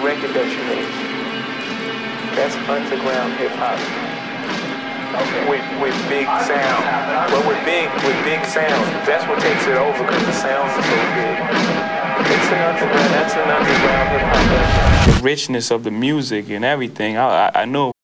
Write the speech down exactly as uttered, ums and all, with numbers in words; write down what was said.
record that you made. That's underground hip hop. Okay. With with big sound. But with big with big sound. That's what takes it over because the sounds are so big. It's an underground. That's an underground hip hop. The richness of the music and everything. I I, I know